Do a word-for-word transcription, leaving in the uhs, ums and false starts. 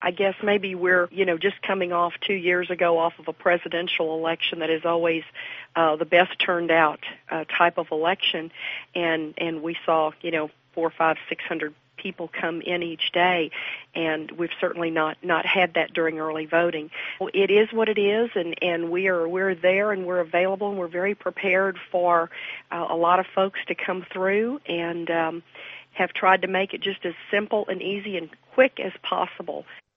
I guess maybe we're, you know, just coming off two years ago off of a presidential election that is always uh, the best turned out uh, type of election, and and we saw, you know, four, five, six hundred people come in each day, and we've certainly not, not had that during early voting. Well, it is what it is, and, and we are we're there and we're available, and we're very prepared for uh, a lot of folks to come through, and um, have tried to make it just as simple and easy and quick as possible.